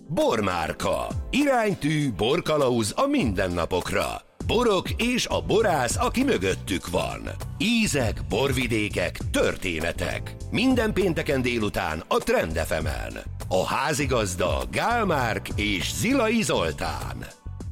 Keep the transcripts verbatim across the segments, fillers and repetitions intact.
Bormárka. Iránytű, borkalauz a mindennapokra. Borok és a borász, aki mögöttük van. Ízek, borvidékek, történetek. Minden pénteken délután a Trend ef emen. A házigazda Gál Márk és Zilai Zoltán.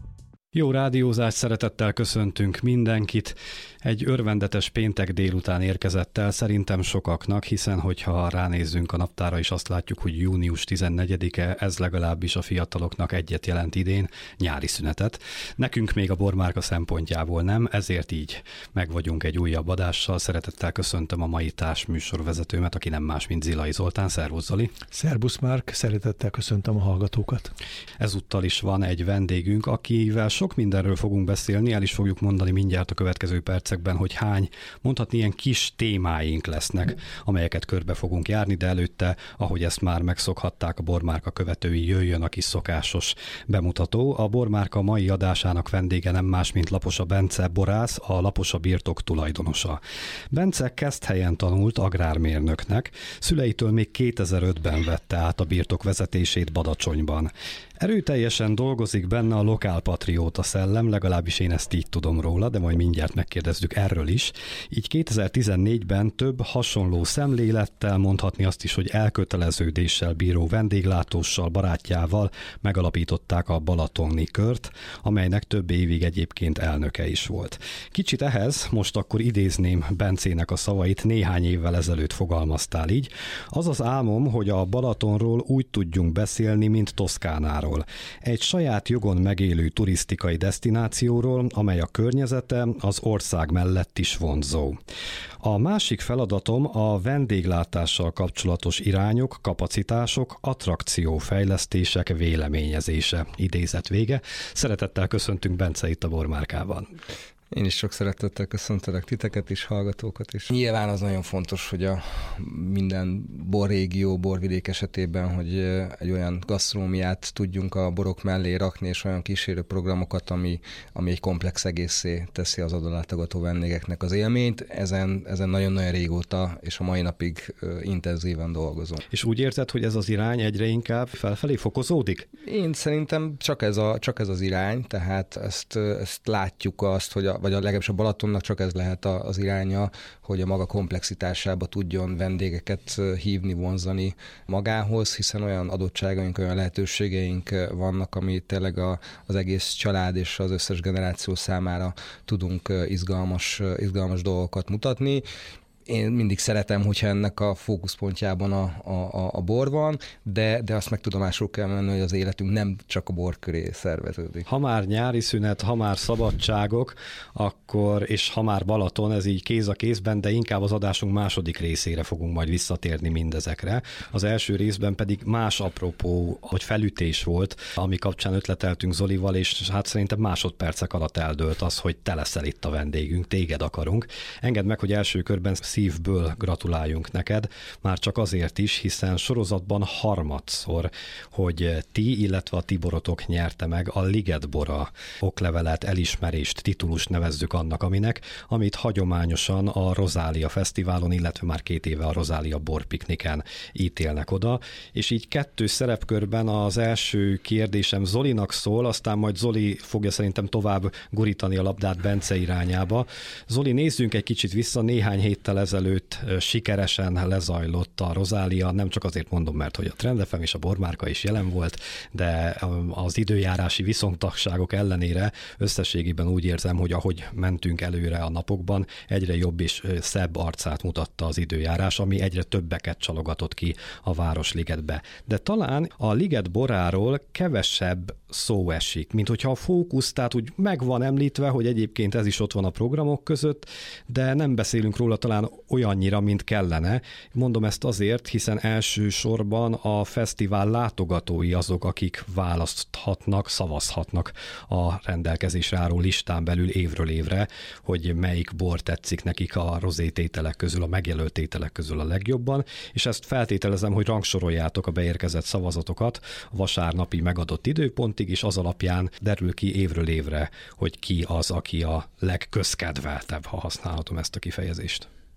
Jó rádiózást, szeretettel köszöntünk mindenkit. Egy örvendetes péntek délután érkezett el szerintem sokaknak, hiszen hogyha ránézzünk a naptára is azt látjuk, hogy június tizennegyedike, ez legalábbis a fiataloknak egyet jelent idén, nyári szünetet. Nekünk még a bormárka szempontjából nem, ezért így meg vagyunk egy újabb adással. Szeretettel köszöntöm a mai társműsorvezetőmet, aki nem más, mint Zilai Zoltán. Szervusz, Zoli! Szervusz, Márk! Szeretettel köszöntöm a hallgatókat! Ezúttal is van egy vendégünk, akivel sok mindenről fogunk beszélni, el is fogjuk mondani mindjárt a következő percekben, hogy hány, mondhatni ilyen kis témáink lesznek, amelyeket körbe fogunk járni, de előtte, ahogy ezt már megszokhatták a Bormárka követői, jöjjön a kis szokásos bemutató. A Bormárka mai adásának vendége nem más, mint Laposa Bence borász, a Laposa birtok tulajdonosa. Bence Keszthelyen tanult agrármérnöknek, szüleitől még kétezer-ötben vette át a birtok vezetését Badacsonyban. Erőteljesen dolgozik benne a lokálpatrióta szellem, legalábbis én ezt így tudom róla, de majd mindjárt megkérdezzük erről is. Így kétezer-tizennégyben több hasonló szemlélettel, mondhatni azt is, hogy elköteleződéssel bíró vendéglátóssal, barátjával megalapították a Balatoni Kört, amelynek több évig egyébként elnöke is volt. Kicsit ehhez most akkor idézném Bencének a szavait, néhány évvel ezelőtt fogalmaztál így. Az az álmom, hogy a Balatonról úgy tudjunk beszélni, mint Toszkánáról. Egy saját jogon megélő turisztikai desztinációról, amely a környezete az ország mellett is vonzó. A másik feladatom a vendéglátással kapcsolatos irányok, kapacitások, attrakciófejlesztések véleményezése. Idézet vége. Szeretettel köszöntünk Bence itt a Bormárkában. Én is sok szeretettel köszöntelek titeket is, hallgatókat is. Nyilván az nagyon fontos, hogy a minden borrégió, borvidék esetében, hogy egy olyan gasztronómiát tudjunk a borok mellé rakni, és olyan kísérő programokat, ami, ami egy komplex egészé teszi az odalátogató vendégeknek az élményt. Ezen, ezen nagyon-nagyon régóta, és a mai napig intenzíven dolgozom. És úgy érzed, hogy ez az irány egyre inkább felfelé fokozódik? Én szerintem csak ez, a, csak ez az irány, tehát ezt, ezt látjuk azt, hogy a vagy a legalábbis a Balatonnak csak ez lehet az iránya, hogy a maga komplexitásába tudjon vendégeket hívni, vonzani magához, hiszen olyan adottságaink, olyan lehetőségeink vannak, ami tényleg a, az egész család és az összes generáció számára tudunk izgalmas, izgalmas dolgokat mutatni. Én mindig szeretem, hogyha ennek a fókuszpontjában a, a, a bor van, de, de azt meg tudomásul kell menni, hogy az életünk nem csak a bor köré szerveződik. Ha már nyári szünet, ha már szabadságok, akkor, és ha már Balaton, ez így kéz a kézben, de inkább az adásunk második részére fogunk majd visszatérni mindezekre. Az első részben pedig más apropó, hogy felütés volt, ami kapcsán ötleteltünk Zolival, és hát szerintem másodpercek alatt eldőlt az, hogy te leszel itt a vendégünk, téged akarunk. Engedd meg, hogy első körben szívből gratuláljunk neked, már csak azért is, hiszen sorozatban harmadszor, hogy ti, illetve a ti borotok nyerte meg a Ligetbora oklevelet, elismerést, titulust nevezzük annak, aminek, amit hagyományosan a Rozália Fesztiválon, illetve már két éve a Rozália Borpikniken ítélnek oda, és így kettő szerepkörben az első kérdésem Zolinak szól, aztán majd Zoli fogja szerintem tovább gurítani a labdát Bence irányába. Zoli, nézzünk egy kicsit vissza, néhány héttel ezelőtt sikeresen lezajlott a Rozália, nem csak azért mondom, mert hogy a Trend ef em és a Bormárka is jelen volt, de az időjárási viszontagságok ellenére összességében úgy érzem, hogy ahogy mentünk előre a napokban, egyre jobb és szebb arcát mutatta az időjárás, ami egyre többeket csalogatott ki a Városligetbe. De talán a liget boráról kevesebb szó esik, mint hogyha a fókusz, tehát úgy meg van említve, hogy egyébként ez is ott van a programok között, de nem beszélünk róla talán olyannyira, mint kellene. Mondom ezt azért, hiszen elsősorban a fesztivál látogatói azok, akik választhatnak, szavazhatnak a rendelkezésre álló listán belül évről évre, hogy melyik bor tetszik nekik a rozétételek közül, a megjelölt ételek közül a legjobban, és ezt feltételezem, hogy rangsoroljátok a beérkezett szavazatokat a vasárnapi megadott időpontig, és az alapján derül ki évről évre, hogy ki az, aki a legközkedveltebb, ha használhatom ezt a kifejezést.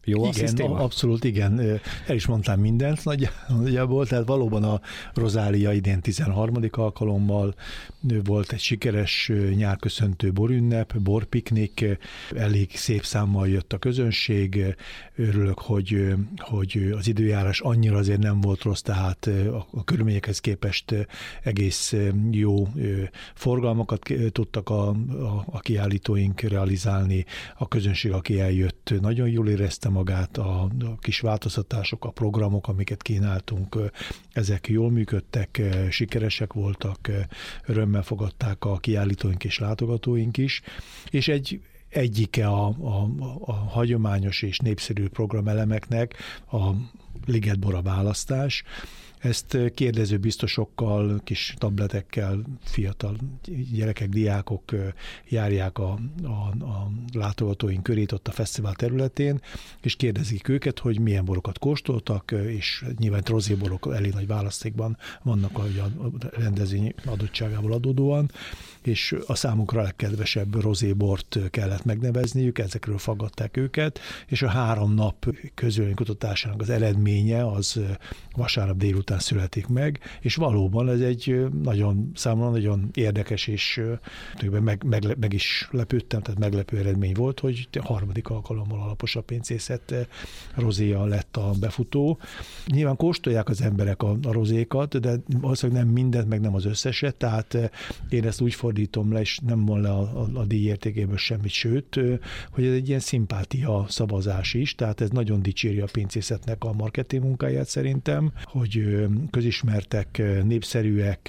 Jó a igen, szisztéma? Abszolút igen. El is mondtam mindent nagyjából, tehát valóban a Rozália idén tizenharmadik alkalommal volt egy sikeres nyárköszöntő borünnep, borpiknik, elég szép számmal jött a közönség. Örülök, hogy, hogy az időjárás annyira azért nem volt rossz, tehát a, a körülményekhez képest egész jó forgalmakat tudtak a, a, a kiállítóink realizálni. A közönség, aki eljött, nagyon jól érezte magát, a, a kis változtatások, a programok, amiket kínáltunk, ezek jól működtek, sikeresek voltak, örömmel fogadták a kiállítóink és látogatóink is, és egy egyike a, a, a hagyományos és népszerű programelemeknek a ligetbora választás. Ezt kérdező biztosokkal, kis tabletekkel fiatal gyerekek, diákok járják a, a, a látogatóink körét ott a fesztivál területén, és kérdezik őket, hogy milyen borokat kóstoltak, és nyilván rozéborok elég nagy választékban vannak a rendezvény adottságából adódóan, és a számukra legkedvesebb rozébort kellett megnevezniük, ezekről faggatták őket, és a három nap közvéleménykutatásának az eredménye az vasárnap délután születik meg, és valóban ez egy nagyon, számomra nagyon érdekes, és meg, meg, meg is lepődtem, tehát meglepő eredmény volt, hogy a harmadik alkalommal alaposabb pincészet rozéja lett a befutó. Nyilván kóstolják az emberek a, a rozékat, de valószínűleg nem mindent, meg nem az összeset, tehát én ezt úgy fordítom le, és nem von le a, a, a díj értékéből semmit, sőt, hogy ez egy ilyen szimpátia szavazás is, tehát ez nagyon dicséri a pincészetnek a marketing munkáját szerintem, hogy közismertek, népszerűek,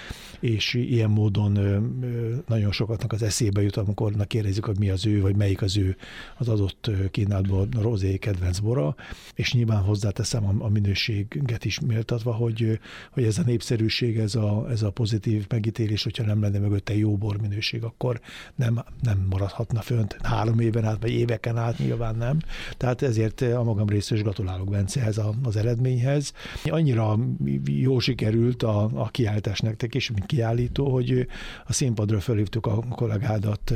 és ilyen módon nagyon sokatnak az eszébe jut, amikor kérdezik, hogy mi az ő, vagy melyik az ő az adott kínáltból rozé kedvenc bora, és nyilván hozzáteszem a, a minőséget is méltatva, hogy, hogy ez a népszerűség, ez a, ez a pozitív megítélés, hogyha nem lenne mögötte jó bor minőség, akkor nem, nem maradhatna fönt három éven át, vagy éveken át, nyilván nem. Tehát ezért a magam részéről gratulálok Bencehez az eredményhez. Annyira jó sikerült a, a kiállítás nektek is, mint kiállító, hogy a színpadra felhívtuk a kollégádat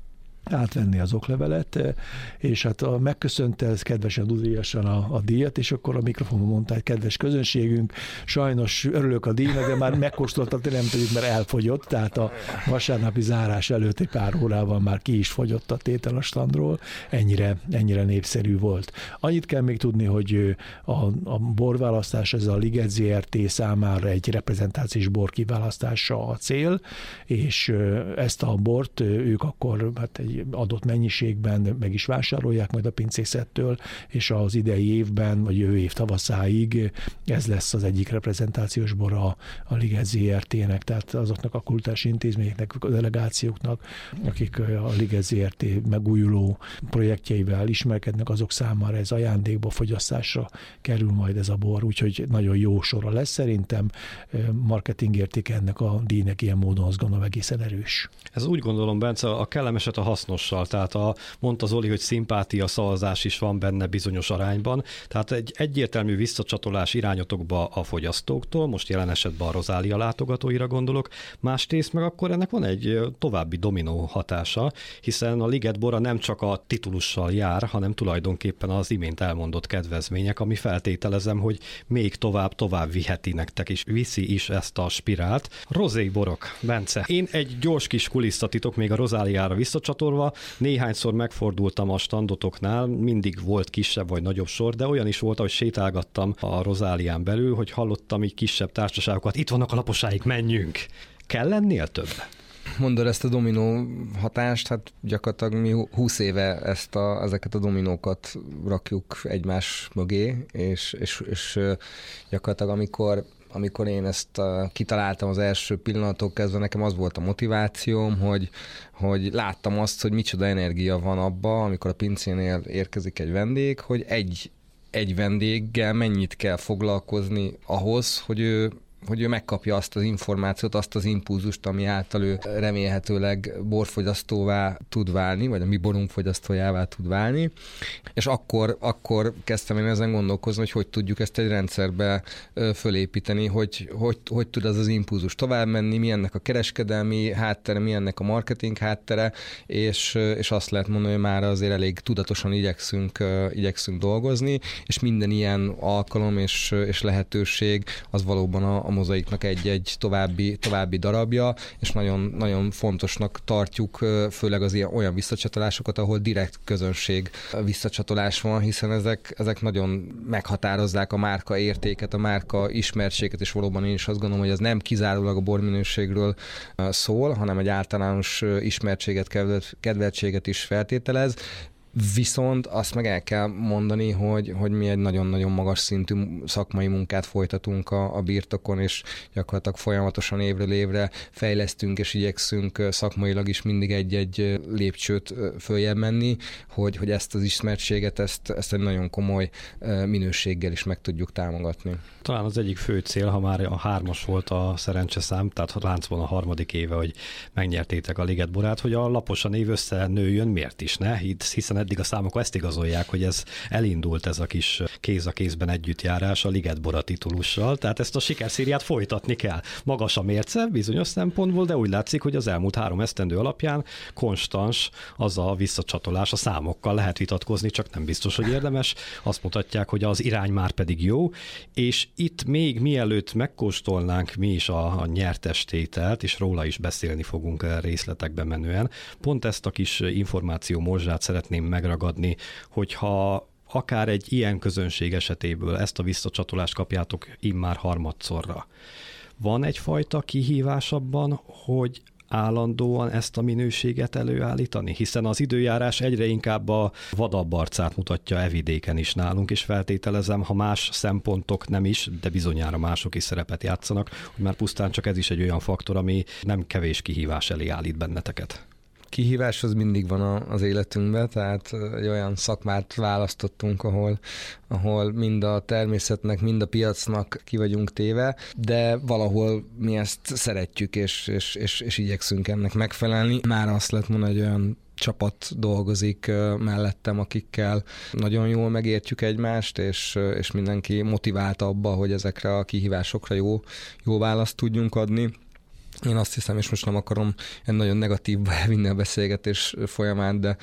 átvenni az oklevelet, és hát a megköszönte ez kedvesen, udvariasan a, a díjat, és akkor a mikrofonban mondta, hogy kedves közönségünk, sajnos örülök a díjnak, de már megkóstoltam, nem tudjuk, mert elfogyott, tehát a vasárnapi zárás előtt egy pár órával már ki is fogyott a tétel a standról, ennyire, ennyire népszerű volt. Annyit kell még tudni, hogy a, a borválasztás, ez a Liget zé er té számára egy reprezentációs bor kiválasztása a cél, és ezt a bort ők akkor hát egy adott mennyiségben meg is vásárolják majd a pincészettől, és az idei évben, vagy jövő év tavaszáig ez lesz az egyik reprezentációs bor a, a Liget zé er té-nek, tehát azoknak a kulturális intézményeknek, a delegációknak, akik a Liget zé er té megújuló projektjeivel ismerkednek, azok számára ez ajándékba, fogyasztásra kerül majd ez a bor, úgyhogy nagyon jó sora lesz szerintem. Marketing érték ennek a díjnek ilyen módon azt gondolom egészen erős. Ez úgy gondolom, Bence, a kellemeset a hasznossal, tehát a, mondta Zoli, hogy szimpátia szavazás is van benne bizonyos arányban, tehát egy egyértelmű visszacsatolás irányotokba a fogyasztóktól, most jelen esetben a Rozália látogatóira gondolok, másrészt meg akkor ennek van egy további dominó hatása, hiszen a Liget bora nem csak a titulussal jár, hanem tulajdonképpen az imént elmondott kedvezmények, ami feltételezem, hogy még tovább, tovább viheti nektek is, viszi is ezt a spirált. Rozé borok, Bence. Én egy gyors kis kulisszatitok még a Rozáliára visszacsatolva, néhányszor megfordultam a standotoknál, mindig volt kisebb vagy nagyobb sor, de olyan is volt, hogy sétálgattam a Rozálián belül, hogy hallottam így kisebb társaságokat, itt vannak a laposáig, menjünk. Kell lennél több? Mondod ezt a dominó hatást, hát gyakorlatilag mi húsz éve ezt a, ezeket a dominókat rakjuk egymás mögé, és, és, és gyakorlatilag amikor amikor én ezt uh, kitaláltam az első pillanatok kezdve, nekem az volt a motivációm, hogy, hogy láttam azt, hogy micsoda energia van abba, amikor a pincénél érkezik egy vendég, hogy egy, egy vendéggel mennyit kell foglalkozni ahhoz, hogy ő hogy ő megkapja azt az információt, azt az impulzust, ami által ő remélhetőleg borfogyasztóvá tud válni, vagy a mi borunk fogyasztójává tud válni, és akkor, akkor kezdtem én ezen gondolkozni, hogy hogy tudjuk ezt egy rendszerbe fölépíteni, hogy hogy, hogy tud az az impulzus tovább menni, mi ennek a kereskedelmi háttere, mi ennek a marketing háttere, és, és azt lehet mondani, hogy már azért elég tudatosan igyekszünk, igyekszünk dolgozni, és minden ilyen alkalom és, és lehetőség az valóban a, a mozaiknak egy-egy további, további darabja, és nagyon, nagyon fontosnak tartjuk főleg az ilyen olyan visszacsatolásokat, ahol direkt közönség visszacsatolás van, hiszen ezek, ezek nagyon meghatározzák a márka értéket, a márka ismertséget, és valóban én is azt gondolom, hogy ez nem kizárólag a borminőségről szól, hanem egy általános ismertséget, kedveltséget is feltételez. Viszont azt meg el kell mondani, hogy, hogy mi egy nagyon-nagyon magas szintű szakmai munkát folytatunk a, a birtokon, és gyakorlatilag folyamatosan évről évre fejlesztünk, és igyekszünk szakmailag is mindig egy-egy lépcsőt följebb menni, hogy, hogy ezt az ismertséget, ezt, ezt egy nagyon komoly minőséggel is meg tudjuk támogatni. Talán az egyik fő cél, ha már a hármas volt a szerencseszám, tehát a láncban a harmadik éve, hogy megnyertétek a ligetborát, hogy a laposan év összenőjön, miért is ne? Hiszen eddig a számok ezt igazolják, hogy ez elindult ez a kis kéz a kézben együttjárás a ligetbora titulussal, tehát ezt a sikerszériát folytatni kell. Magas a mérce bizonyos szempontból, de úgy látszik, hogy az elmúlt három esztendő alapján konstans az a visszacsatolás a számokkal, lehet vitatkozni, csak nem biztos, hogy érdemes. Azt mutatják, hogy az irány már pedig jó, és itt még mielőtt megkóstolnánk mi is a, a nyertes tételt, és róla is beszélni fogunk részletekbe menően, pont ezt a kis információ morzsát szeretném megragadni, hogyha akár egy ilyen közönség esetéből ezt a visszacsatolást kapjátok immár harmadszorra. Van egyfajta kihívás abban, hogy állandóan ezt a minőséget előállítani? Hiszen az időjárás egyre inkább a vadabb arcát mutatja e vidéken is nálunk, és feltételezem, ha más szempontok nem is, de bizonyára mások is szerepet játszanak, hogy már pusztán csak ez is egy olyan faktor, ami nem kevés kihívás elé állít benneteket. Kihívás az mindig van az életünkben, tehát egy olyan szakmát választottunk, ahol, ahol mind a természetnek, mind a piacnak ki vagyunk téve, de valahol mi ezt szeretjük, és, és, és, és igyekszünk ennek megfelelni. Már azt lehet mondani, hogy olyan csapat dolgozik mellettem, akikkel nagyon jól megértjük egymást, és, és mindenki motivált abba, hogy ezekre a kihívásokra jó, jó választ tudjunk adni. Én azt hiszem, és most nem akarom egy nagyon negatívba elvinni a beszélgetés folyamán, de,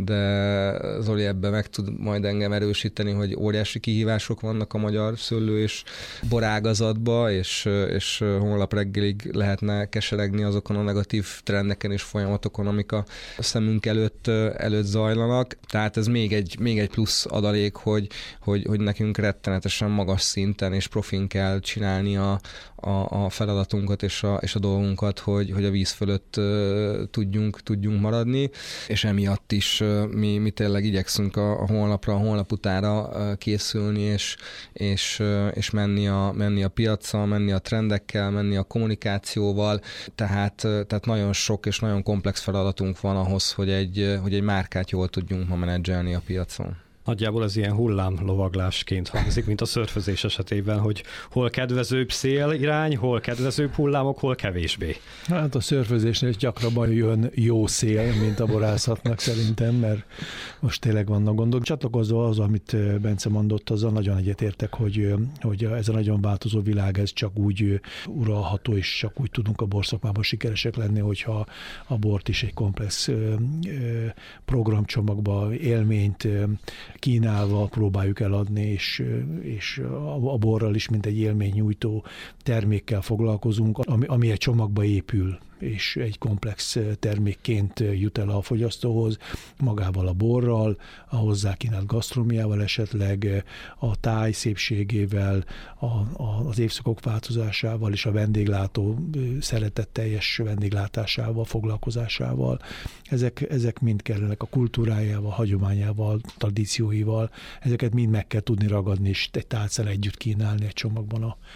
de Zoli ebben meg tud majd engem erősíteni, hogy óriási kihívások vannak a magyar szőlő és borágazatba, és, és holnap reggelig lehetne keseregni azokon a negatív trendeken és folyamatokon, amik a szemünk előtt, előtt zajlanak. Tehát ez még egy, még egy plusz adalék, hogy, hogy, hogy nekünk rettenetesen magas szinten és profin kell csinálni a, a, a feladatunkat és a, és a dolgunkat, hogy, hogy a víz fölött uh, tudjunk, tudjunk maradni, és emiatt is uh, mi, mi tényleg igyekszünk a, a holnapra, a holnap utára uh, készülni, és, és, uh, és menni, a, menni a piaccal, menni a trendekkel, menni a kommunikációval, tehát, uh, tehát nagyon sok és nagyon komplex feladatunk van ahhoz, hogy egy, uh, hogy egy márkát jól tudjunk ma menedzselni a piacon. Nagyjából ez ilyen hullámlovaglásként hangzik, mint a szörfözés esetében, hogy hol kedvezőbb szélirány, hol kedvezőbb hullámok, hol kevésbé. Hát a szörfözésnél gyakrabban jön jó szél, mint a borászatnak szerintem, mert most tényleg vannak gondok. Csatlakozva az, amit Bence mondott, azzal nagyon egyetértek, hogy, hogy ez a nagyon változó világ, ez csak úgy uralható, és csak úgy tudunk a borszakmában sikeresek lenni, hogyha a bort is egy komplex programcsomagba, élményt kínálva próbáljuk eladni, és, és a borral is, mint egy élménynyújtó termékkel foglalkozunk, ami, ami egy csomagba épül, és egy komplex termékként jut el a fogyasztóhoz, magával a borral, a hozzá kínált gasztronómiával esetleg, a táj szépségével, a, a, az évszakok változásával és a vendéglátó szeretetteljes vendéglátásával, foglalkozásával. Ezek, ezek mind kellenek a kultúrájával, hagyományával, tradícióival, ezeket mind meg kell tudni ragadni, és egy tálcán együtt kínálni egy csomagban a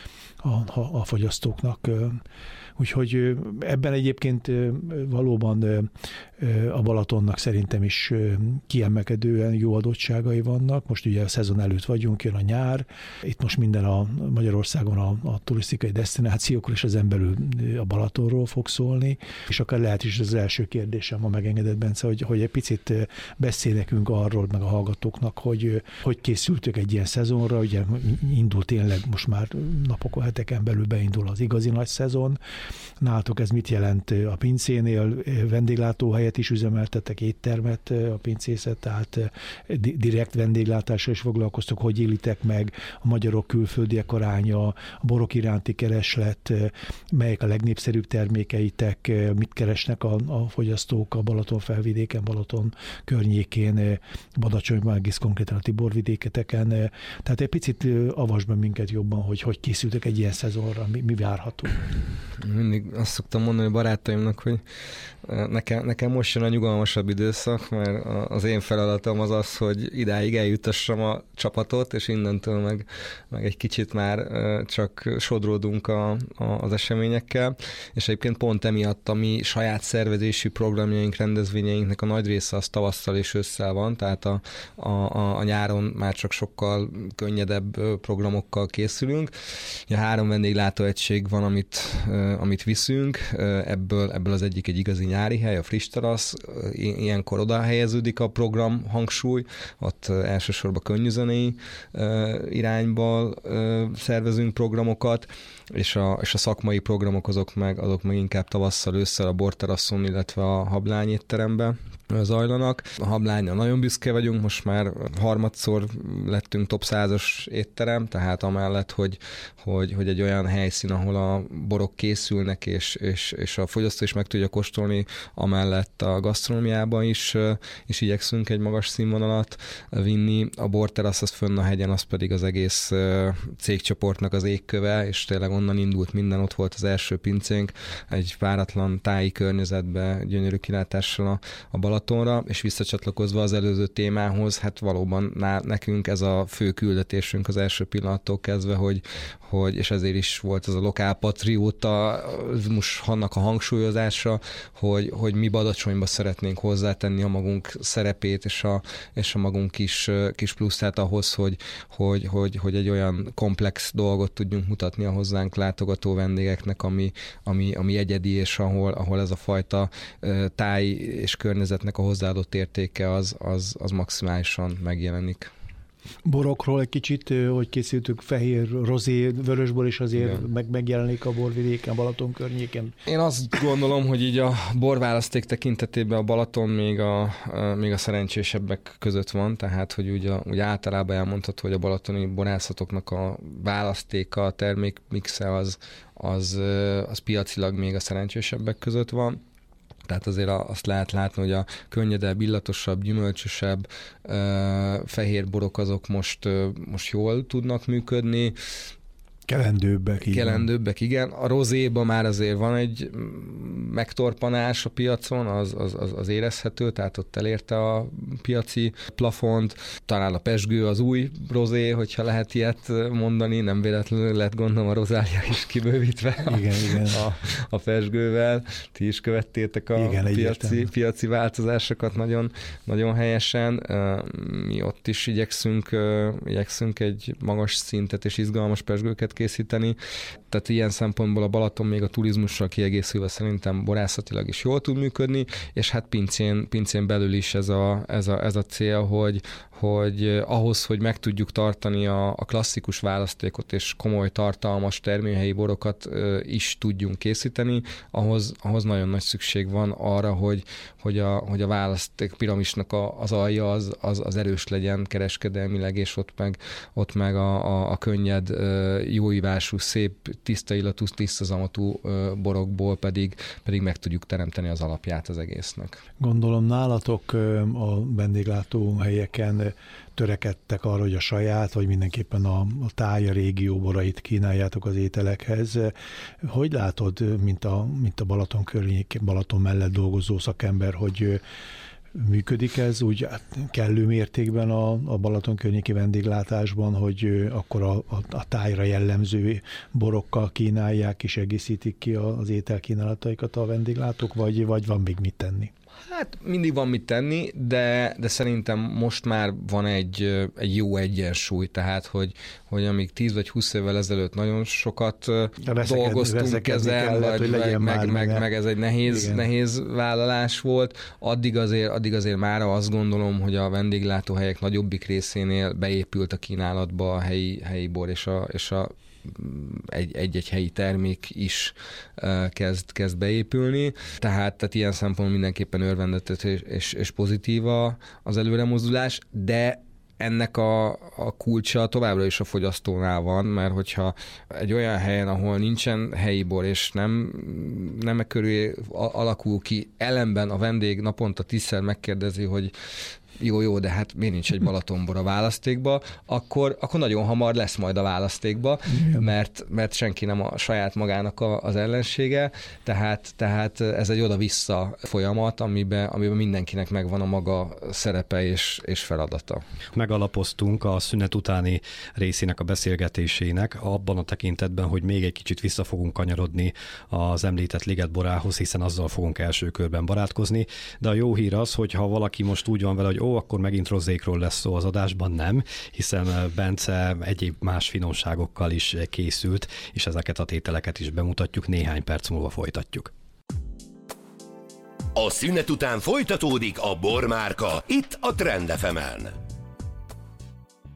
a, a fogyasztóknak. Úgyhogy ebben egyébként valóban a Balatonnak szerintem is kiemelkedően jó adottságai vannak. Most ugye a szezon előtt vagyunk, jön a nyár. Itt most minden a Magyarországon a, a turisztikai desztinációkról és az emberül a Balatonról fog szólni. És akár lehet is az első kérdésem, ha megengedett, Bence, hogy, hogy egy picit beszélj nekünk arról, meg a hallgatóknak, hogy hogy készültök egy ilyen szezonra. Ugye indul tényleg most már napokon, heteken belül beindul az igazi nagy szezon. Nálatok ez mit jelent a pincénél? Vendéglátóhelyet is üzemeltetek, éttermet a pincészet, tehát direkt vendéglátással is foglalkoztok, hogy élitek meg a magyarok külföldiek aránya, a borok iránti kereslet, melyek a legnépszerűbb termékeitek, mit keresnek a, a fogyasztók a Balaton felvidéken, Balaton környékén, Badacsonyban, egész konkrétan a Tiborvidéketeken. Tehát egy picit avasd be minket jobban, hogy hogy készültek egy ilyen szezonra, mi, mi várható. Mindig azt szoktam mondani a barátaimnak, hogy nekem, nekem most jön a nyugalmasabb időszak, mert az én feladatom az az, hogy idáig eljutassam a csapatot, és innentől meg, meg egy kicsit már csak sodródunk a, a, az eseményekkel, és egyébként pont emiatt a mi saját szervezésű programjaink, rendezvényeinknek a nagy része az tavasszal és ősszel van, tehát a, a, a nyáron már csak sokkal könnyedebb programokkal készülünk. A három vendéglátóegység van, amit, amit viszünk, ebből, ebből az egyik egy igazi nyári hely, a Friss Terasz, ilyenkor oda helyeződik a program hangsúly, ott elsősorban könnyűzenei irányból szervezünk programokat, és a, és a szakmai programok azok meg, azok meg inkább tavasszal, ősszel a Borteraszon, illetve a Hablány étteremben zajlanak. A Hablánynál nagyon büszke vagyunk, most már harmadszor lettünk top százas étterem, tehát amellett, hogy, hogy, hogy egy olyan helyszín, ahol a borok készülnek, és, és, és a fogyasztó is meg tudja kóstolni, amellett a gasztronómiában is, is igyekszünk egy magas színvonalat vinni. A Borterasz az fönn a hegyen, az pedig az egész cégcsoportnak az égköve, és tényleg onnan indult minden, ott volt az első pincénk, egy váratlan táji környezetbe, gyönyörű kilátással a, a Balatonra, és visszacsatlakozva az előző témához, hát valóban nekünk ez a fő küldetésünk az első pillanattól kezdve, hogy, hogy és ezért is volt ez a lokálpatrióta, most annak a hangsúlyozása, hogy, hogy mi Badacsonyba szeretnénk hozzátenni a magunk szerepét, és a, és a magunk kis, kis pluszát ahhoz, hogy, hogy, hogy, hogy egy olyan komplex dolgot tudjunk mutatni a hozzánk látogató vendégeknek, ami, ami, ami egyedi, és ahol, ahol ez a fajta táj és környezetnek a hozzáadott értéke az, az, az maximálisan megjelenik. Borokról egy kicsit, hogy készültük, fehér, rozé, vörösbor is azért meg, megjelenik a borvidéken, Balaton környéken. Én azt gondolom, hogy így a borválaszték tekintetében a Balaton még a, még a szerencsésebbek között van, tehát hogy úgy, úgy általában elmondható, hogy a balatoni borászatoknak a választéka, a termékmixe az, az, az piacilag még a szerencsésebbek között van. Tehát azért azt lehet látni, hogy a könnyedebb, illatosabb, gyümölcsösebb fehér borok azok most, most jól tudnak működni. Kelendőbbek, igen. Kelendőbbek, igen. A rozéban már azért van egy megtorpanás a piacon, az, az, az, az érezhető, tehát ott elérte a piaci plafont. Talán a pezsgő az új rozé, hogyha lehet ilyet mondani, nem véletlenül lett gondolom a rozália is kibővítve igen, a, igen. a, a pezsgővel. Ti is követtétek a igen, piaci, piaci változásokat nagyon, nagyon helyesen. Mi ott is igyekszünk, igyekszünk egy magas szintet és izgalmas pezsgőket készíteni. Tehát ilyen szempontból a Balaton még a turizmussal kiegészülve szerintem borászatilag is jól tud működni, és hát pincén, pincén belül is ez a, ez a, ez a cél, hogy, hogy ahhoz, hogy meg tudjuk tartani a, a klasszikus választékot és komoly, tartalmas termőhelyi borokat is tudjunk készíteni, ahhoz, ahhoz nagyon nagy szükség van arra, hogy, hogy, a, hogy a választék piramisnak a, az alja az, az, az erős legyen kereskedelmileg, és ott meg, ott meg a, a, a könnyed, jóívású, szép, tiszta illatú, tiszta zamatú borokból pedig, pedig meg tudjuk teremteni az alapját az egésznek. Gondolom nálatok a vendéglátó helyeken törekedtek arra, hogy a saját, vagy mindenképpen a, a táj, a régió borait kínáljátok az ételekhez. Hogy látod, mint a, mint a Balaton környékén, Balaton mellett dolgozó szakember, hogy működik ez úgy kellő mértékben a, a Balaton környéki vendéglátásban, hogy akkor a, a, a tájra jellemző borokkal kínálják és egészítik ki az ételkínálataikat a vendéglátók, vagy, vagy van még mit tenni? Hát mindig van mit tenni, de, de szerintem most már van egy, egy jó egyensúly, tehát hogy, hogy amíg tíz vagy húsz évvel ezelőtt nagyon sokat veszekedni, dolgoztunk ezen, kellett, vagy, meg, meg, meg, meg ez egy nehéz, nehéz vállalás volt, addig azért, addig azért mára azt gondolom, hogy a vendéglátóhelyek nagyobbik részénél beépült a kínálatba a helyi, helyi bor és a, és a egy-egy helyi termék is kezd, kezd beépülni, tehát, tehát ilyen szempontból mindenképpen örvendetes és, és, és pozitív az előremozdulás, de ennek a, a kulcsa továbbra is a fogyasztónál van, mert hogyha egy olyan helyen, ahol nincsen helyi bor, és nem, nem körül alakul ki, ellenben a vendég naponta tízszer megkérdezi, hogy jó, jó, de hát miért nincs egy Balatonbor a választékba, akkor, akkor nagyon hamar lesz majd a választékba, mert, mert senki nem a saját magának a, az ellensége, tehát, tehát ez egy oda-vissza folyamat, amiben, amiben mindenkinek megvan a maga szerepe és, és feladata. Megalapoztunk a szünet utáni részének a beszélgetésének abban a tekintetben, hogy még egy kicsit vissza fogunk kanyarodni az említett ligetborához, hiszen azzal fogunk első körben barátkozni, de a jó hír az, hogy ha valaki most úgy van vele, hogy ó, akkor megint rozékról lesz szó az adásban, nem, hiszen Bence egyéb más finomságokkal is készült, és ezeket a tételeket is bemutatjuk, néhány perc múlva folytatjuk. A szünet után folytatódik a Bormárka, itt a Trend ef emen.